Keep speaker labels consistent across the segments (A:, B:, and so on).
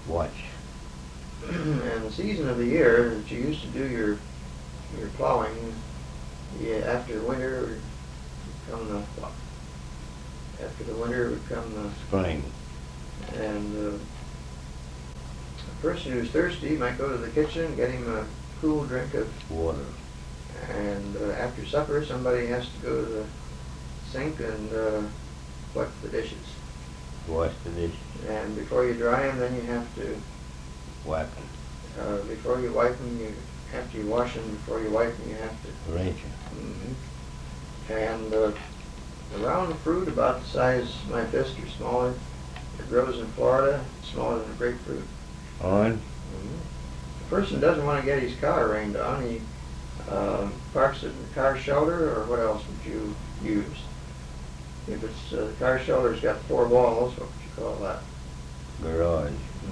A: Watch.
B: And the season of the year that you used to do your plowing, after winter would come the
A: Spring.
B: And a person who's thirsty might go to the kitchen, get him a cool drink of
A: Water.
B: and after supper somebody has to go to the sink and wet the dishes.
A: Wash the dishes.
B: And before you dry them, then you have to,
A: Wipe them.
B: before you wipe them, after you wash them, before you wipe them, you have to
A: Rinse them.
B: And the round fruit, about the size of my fist or smaller, it grows in Florida, smaller than a grapefruit.
A: On.
B: The person doesn't want to get his car rained on. He parks it in the car shelter, or what else would you use? If it's the car shelter's got 4 walls, what would you call that?
A: Garage.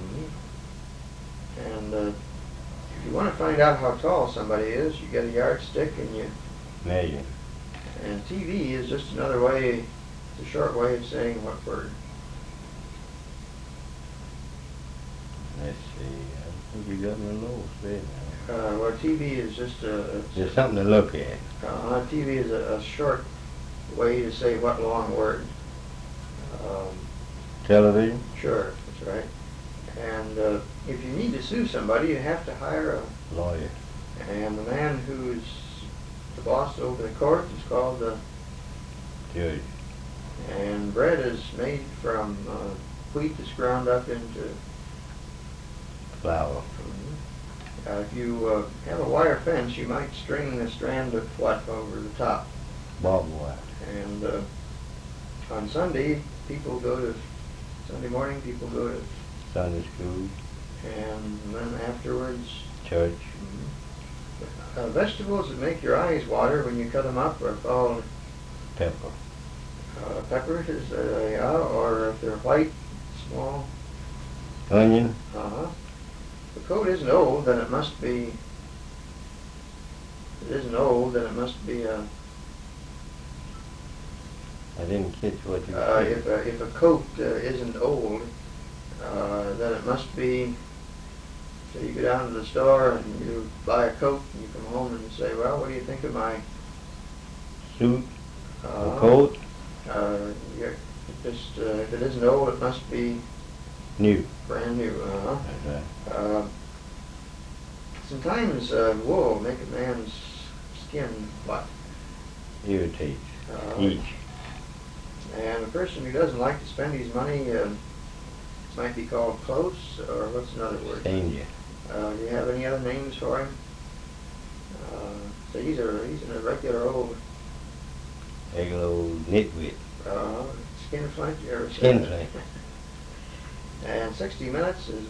B: And if you want to find out how tall somebody is, you get a yardstick and you
A: Measure.
B: And TV is just another way, it's a short way of saying what word.
A: Let's see. I think you got me a little straight now.
B: Well, TV is just
A: There's something to look at.
B: TV is a short way to say what long word.
A: Television.
B: Sure, that's right. And if you need to sue somebody, you have to hire a
A: Lawyer.
B: And the man who's the boss over the court is called the
A: Judge.
B: And bread is made from wheat that's ground up into
A: Flour.
B: If you have a wire fence, you might string a strand of what over the top.
A: Barbed wire.
B: And on Sunday morning, people go to
A: Sunday school.
B: and then afterwards,
A: Church.
B: Vegetables that make your eyes water when you cut them up are called
A: Pepper.
B: peppers, or if they're white, small.
A: Onion.
B: If the coat isn't old, then it must be. If it isn't old, then it must be a.
A: I didn't catch what you said.
B: If a coat isn't old, then it must be. So you go down to the store and you buy a coat and you come home and say, well, what do you think of my
A: Suit. A coat.
B: If it isn't old, it must be
A: New.
B: brand new.
A: That's right.
B: Sometimes wool make a man's skin what?
A: Irritates.
B: Itch. And a person who doesn't like to spend his money might be called close, or what's another word?
A: Danger.
B: Do you have any other names for him? So he's a regular old
A: nitwit.
B: skinflint, you ever said?
A: Skinflint.
B: And 60 minutes is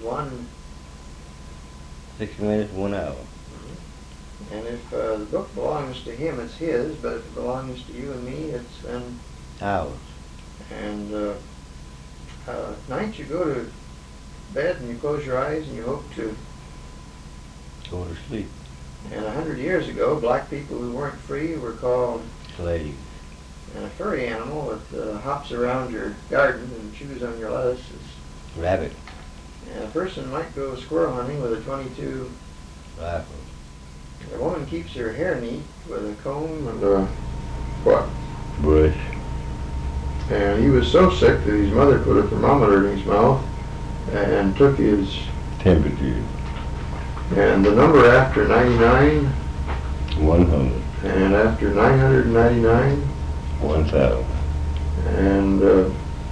A: 60 minutes, 1 hour.
B: And if the book belongs to him, it's his, but if it belongs to you and me, it's then
A: Hours.
B: And at night you go to bed and you close your eyes and you hope to.
A: Go to sleep.
B: And 100 years ago, black people who weren't free were called
A: Slave.
B: And a furry animal that hops around your garden and chews on your lettuce is
A: Rabbit.
B: And a person might go squirrel hunting with a .22
A: Rifle.
B: A woman keeps her hair neat with a comb and a what?
A: Brush.
B: And he was so sick that his mother put a thermometer in his mouth and took his
A: Temperature.
B: And the number after 99
A: 100.
B: and after 999
A: 1,000.
B: And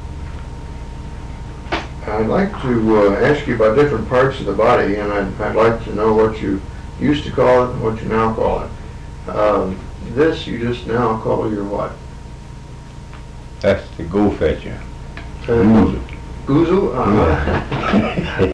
B: I'd like to ask you about different parts of the body, and I'd like to know what you used to call it and what you now call it. This you just now call your what?
A: That's the go fetcher.
B: Goozle?
A: Yeah.